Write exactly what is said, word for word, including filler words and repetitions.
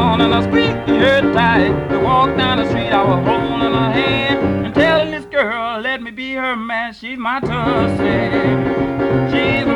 on and I squeezed her tight. We walked down the street, I was holding her hand and telling this girl, let me be her man. She's my Tussie. She's